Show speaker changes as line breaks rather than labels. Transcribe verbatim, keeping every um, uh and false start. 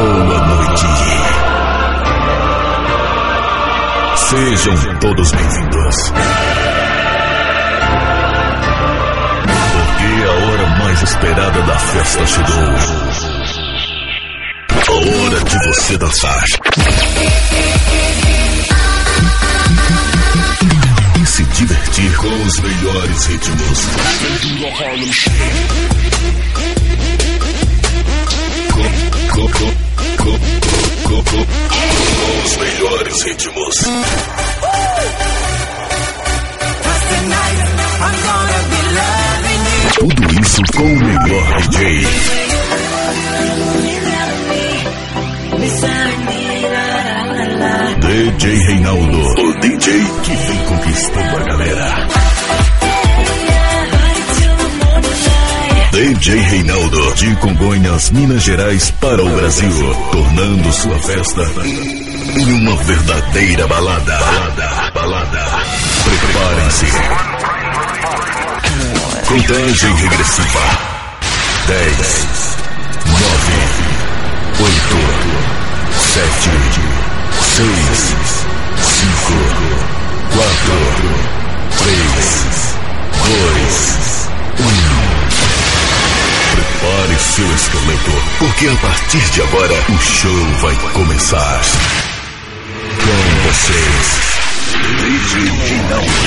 Boa noite. Sejam todos bem-vindos. Porque a hora mais esperada da festa chegou. A hora de você dançar e se divertir com os melhores ritmos. Com, com, com, com, com, com os melhores ritmos. Tudo isso com o melhor D J. D J Reinaldo, o D J que vem conquistando a galera. D J Reinaldo, de Congonhas, Minas Gerais para o Brasil, tornando sua festa em uma verdadeira balada. Balada, balada. Preparem-se. Contagem regressiva. Dez, nove, oito, sete, seis, cinco, quatro, três, dois, um. Prepare seu esqueleto, porque a partir de agora o show vai começar. Com vocês, D J Reinaldo.